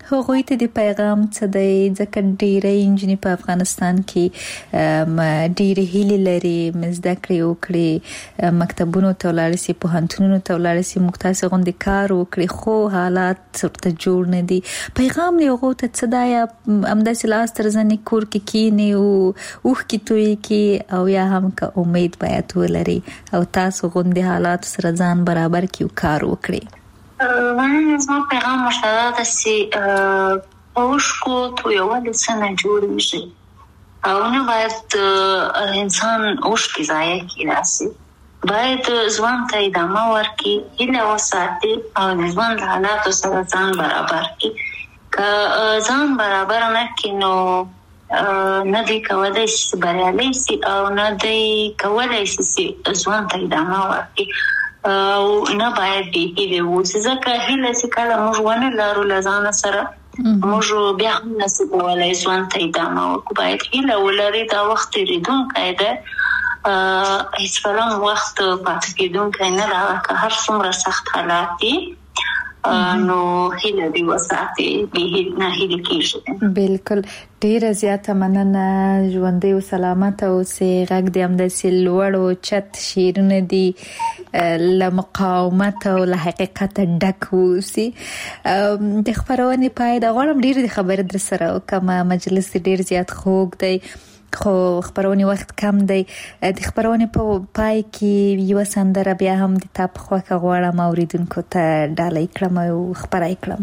هغوی ته د پیغام څه دی ځکه ډېرې انجنې په افغانستان کې ډېرې هیلې لري زده کړې وکړي مکتبونو ته ولاړ شي پوهنتونونو ته ولاړ شي موږ تاسې غوندې کار وکړي خو حالات ورته جوړ نه دي پیغام یې هغو ته څه دی همداسې لاس تر زنې کور کې کینې او اوښکې تویې کړي او یا هم که امید باید ولري او تاسو غوندې حالات سره ځان برابر کړي او کار وکړي من زما پیغام مشتاده ده چې اوښکو تویول څه نه جوړېږي او نه باید انسان اوښکې ضایع کړي داسې باید ژوند ته ادامه ورکړي هیله وساتي او د ژوند له حالاتو سره ځان برابر کړي که ځان برابر نه کړي نو نه دی کولی شي بریالی شي او نه دی کولی شي چې ژوند ته ادامه ورکړي او نه باید بېهیلې اوسي ځکه هیله چې کله موږ ونه لرو له ځانه سره موږ بیا هم نشو کولی ژوند ته ادامه ورکړو باید هیله ولري دا وخت تېرېدونکی دی هېڅکله هم وخت پاتې کېدونکی نه ده که هر څومره سخت حالات دي نو هیله دې وساتې بې ناهیلې کېږي بالکل ډیره زیاته مننه ژوندی او سلامته اوسې غږ دې همداسې لوړ او چت شعرونه دي له مقاومت او له حقیقت ډک اوسي د خپرونې پای د غواړم ډېرې خبرې در سره وکړم مجلس ډېر زیات خوږ دی خو خبرونې وخت کم دی د خبرونې په پای کې یوه سندره بیا هم د تا په خوښه غواړم اوریدونکو ته ډالۍ کړم او خپره کړم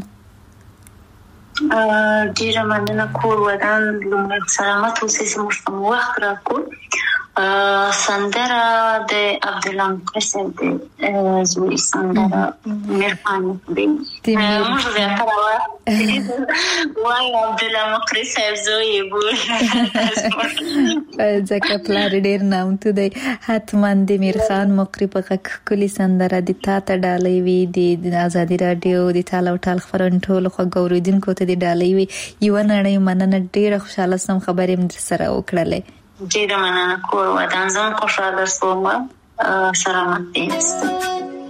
ډیره مننه کور ودان لومړی سلامت اوسئ چې موږ ته مو وخت راکړو سندره د عبدالله مقری صاحب د زوی سندره مهرباني دی موږ زیاتره وایو عبدالله مقری صاحب زوی یې بولو ځکه پلار ډېر نامتو دی حتما د میر خان مقری په غږ ښکلې سندره د تا ته ډالۍ وي د ازادي راډیو د ټال او ټال خپرونې ټولو خوږو اورېدونکو ته د ډالۍ وي یوه نړۍ مننه ډېره خوشحاله سم خبرې مې در سره وکړلې ډېره مننه کور ودان زه خوشحاله شوم سلامت دې یاست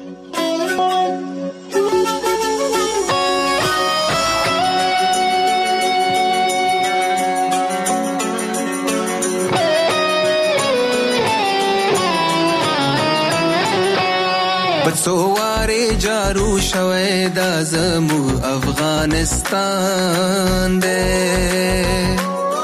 بڅوارې جارو شوی دا زمو افغانستان دی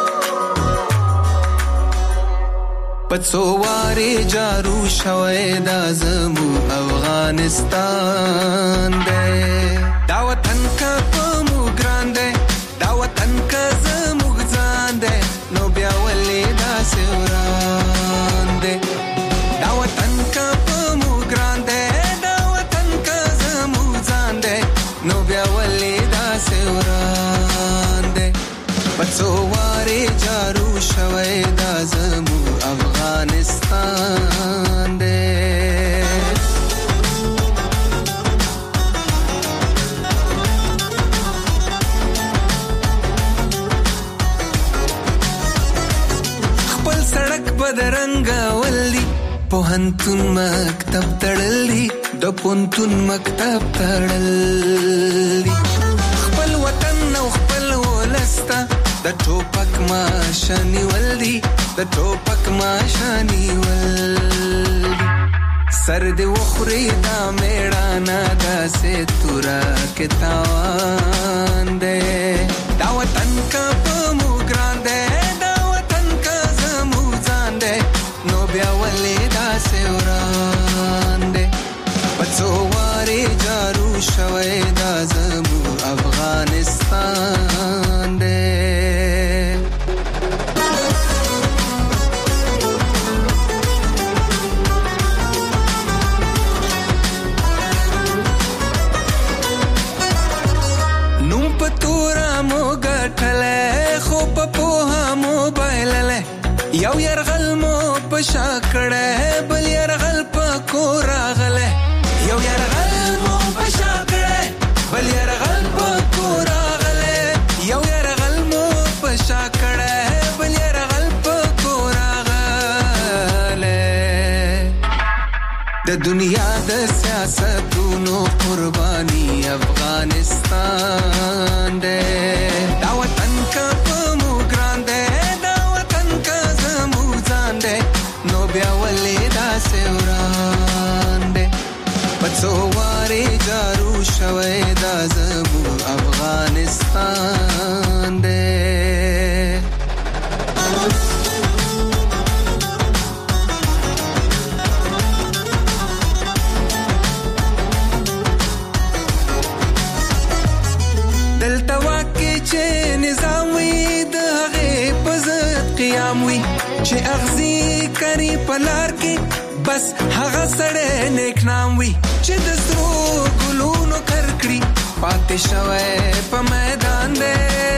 پڅوارې جارو شوی دا زمو افغانستان دی دا وطن کا په مو ګران دی دا وطن کا زمو ځان دی نو بیا ولې داسې وران دی دا وطن کا په مو ګران دی دا وطن کا زمو ځان دی نو بیا ولې داسې وران دی پڅوارې جارو شوی دا زمو افغانستان دی خپل سړک بدرنګ ولي پوهنتون مکتب تړلی د پوهنتون مکتب تړلی خپل وطن او خپل ولسته د ټوپک ماشنی ولدي د ټوپک ماشنی ولدي سر دې وخوري دا میړانا داسې تورا کې تاوان دی دا وطن کا په مو ګران دی دا وطن کا زمو ځان دی نو بیا ولې داسې وران دی پڅوارې جارو شوی دا زمو افغانستان دی یو يرغل مو پشا کړه بل يرغل پکو راغله یو يرغل مو پشا کړه بل يرغل پکو راغله یو يرغل مو پشا کړه بل يرغل پکو راغله د د دنیا د سیاستونو قرباني افغانستان دے دا وطن کا پمو ګران دے دا وطن کا زمو ځان دے نو بیا ولې دا سوران دے پڅو واره جارو شوي دا زمو افغانستان دے چې نظام وي د هغه پزت قیام وي چې اغزي کری پلار کې بس هغه سړی نیک نام وي چې د سرو ګلونو کرکړي پاتې شوی په میدان دی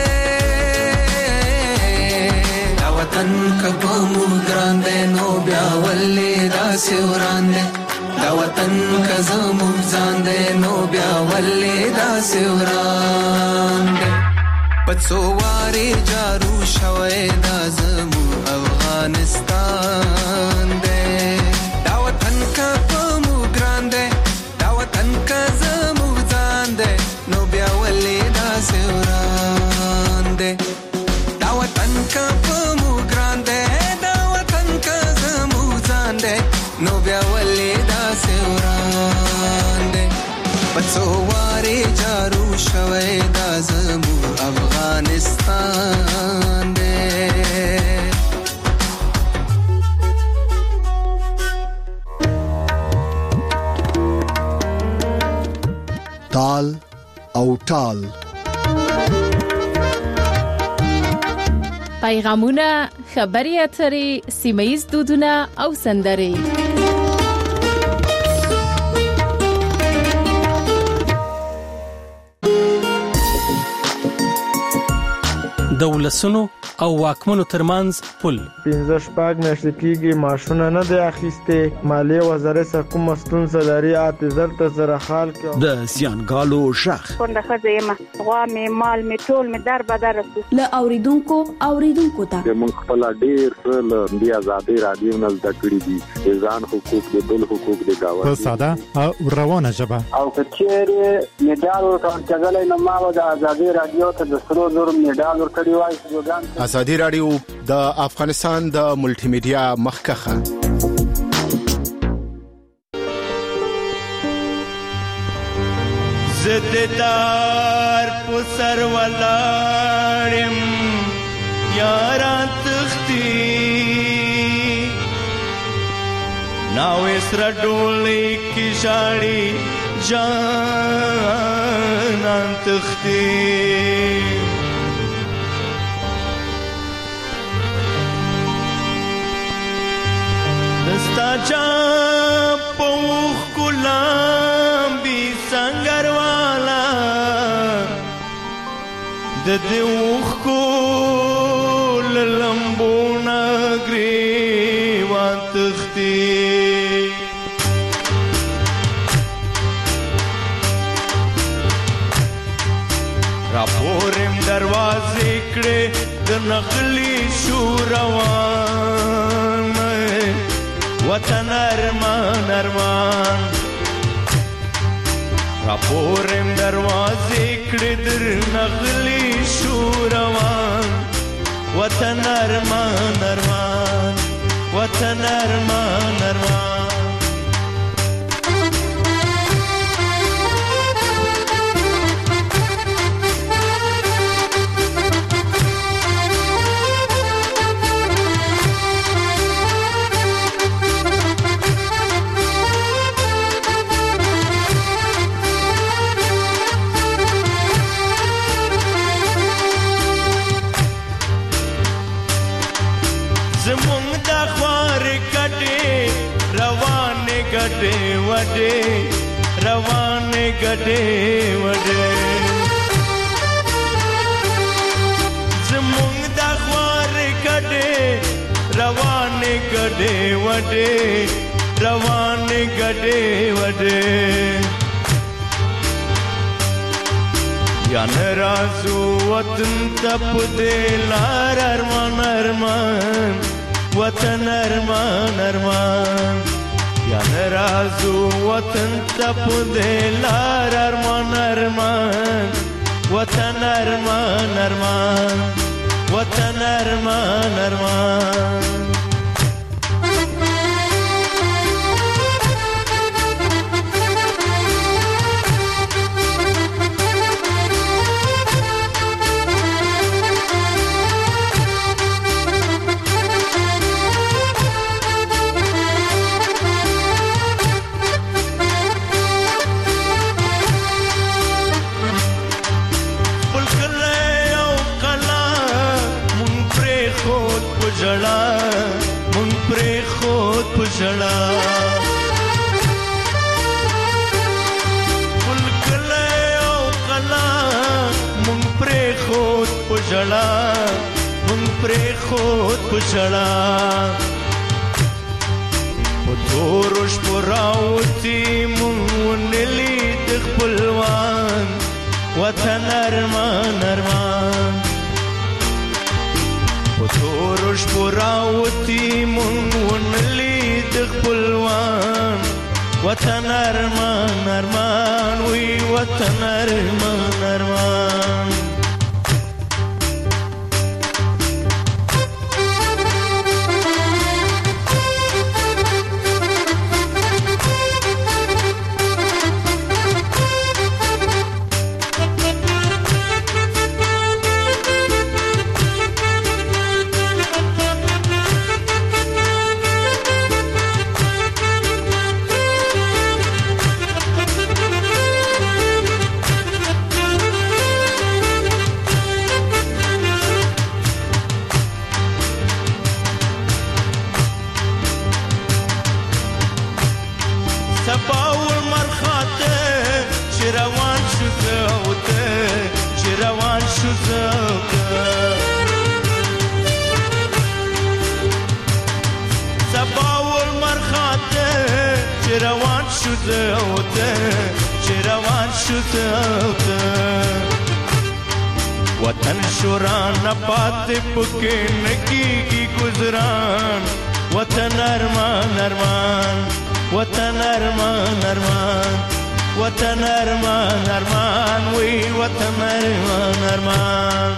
دا وطن کبه مو ګران دی نو بیا ولې داسې وران دی دا وطن کزمو ځان دی نو بیا ولې داسې وران دی پڅو واره جارو شوي دا زمو افغانستان دے دا وطن کا پمو ګران دے دا وطن کا زمو ځان دے نو بیا ولې دا سوران دے دا وطن کا پمو ګران دے دا وطن کا زمو ځان دے نو بیا ولې دا سوران دے پڅو واره جارو شوي دا زمو افغانستان دے تال او ټال پیغامونه خبري اترې سیمه‌یز دودونه او سندرې دولسونو او واکمنو ترمنځ پل پنځه شپږ میاشتې کېږي معاشونه نه دی اخیستې مالیې وزارت څخه کومه ستونزه لري اته زر ته زره خال کې د زیانګالو شخ څنګه ښځه یم غوا مې مال مې ټول مې در بدر له اوریدونکو اوریدونکو ته موږ خپل ډیر له دی آزادۍ رادیو نه زده کړې دي ځان حقوق د بل حقوق د گاوند په ساده او روانه ژبه او کچېره میډال ورکړل نو ما د آزادۍ رادیو ته د سرو زر میډال ورکړی وای ازادي رادیو د افغانستان د ملټي میډیا مخکخه زددار پسر ولارم یاران تختی ناو اسرا ډولې کی شاړي جانان تختی دستا چا پوخ کلام بی سنگر والا د دوخ کول لمبونا گریوان تختی راپورم دروازه کړه د نخلی شو روان وطن ارمان ارمان راپورم دروازه کړه در نخلی شو روان وطن ارمان ارمان وطن ارمان ارمان गडे वडे रवाने गडे वडे जमुंग दा ख्वार गडे रवाने गडे वडे रवाने गडे वडे या नराजू वतन तप दे लार अरमान अरमान वतन अरमान अरमान या رازو وطن تپ دلار ارمان ارمان وطن ارمان ارمان وطن ارمان ارمان جڑا مون پر خود پجڑا پل کله او کلا مون پر خود پجڑا مون پر خود پجڑا په تورش پراوتی مون نلی د خپلوان وطن ارمان ارمان تورش پراوتی مون ونلی د خپلوان وطن ارمان ارمان وی وطن ارمان ارمان سباول مرخاته چې روان شو زوته چې روان شو زوته سباول مرخاته چې روان شو زوته چې روان شو زوته وطن شوران پاتې پکې نکیږي گزاران وطن ارمان ارمان وطن ارمان ارمان وطن ارمان ارمان وی وطن ارمان ارمان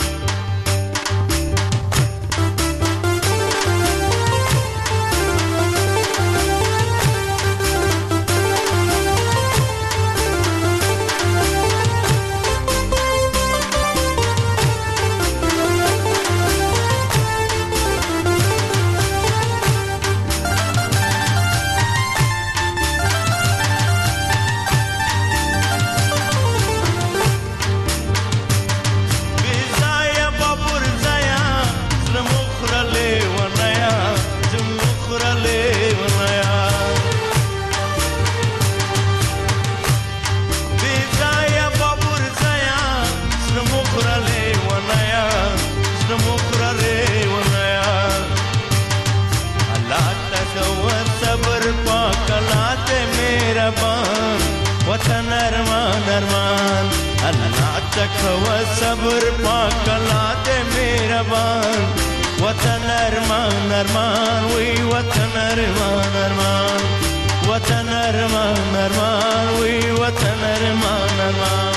وطن ارمان ارمان اللہ تکھوا صبر پاکلا دے مہربان وطن ارمان ارمان وی وطن ارمان ارمان وطن ارمان ارمان وی وطن ارمان ارمان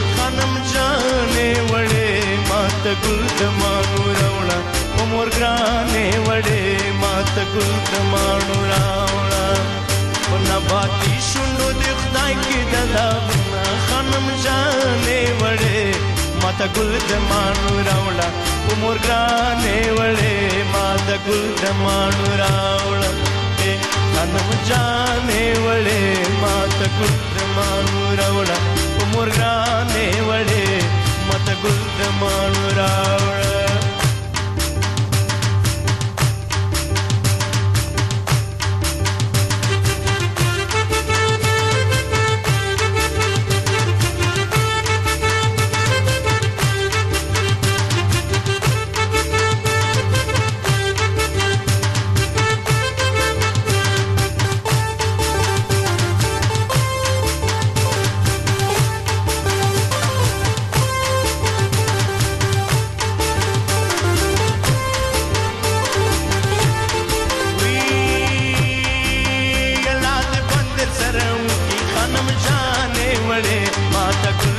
خانم جانې وړې ماته ګل د مانو راوړه په مور ګرانې وړې ماته ګل د مانو راوړه په نباتي شونډو د خدای کې د داغونه خانم جانې وړې ماته ګل د مانو راوړه په مور ګرانې وړې ماته ګل د مانو راوړه خانم جانې وړې ماته ګل د مانو راوړه په مور ګرانې وړې ماته ګل د مانو راوړه Mata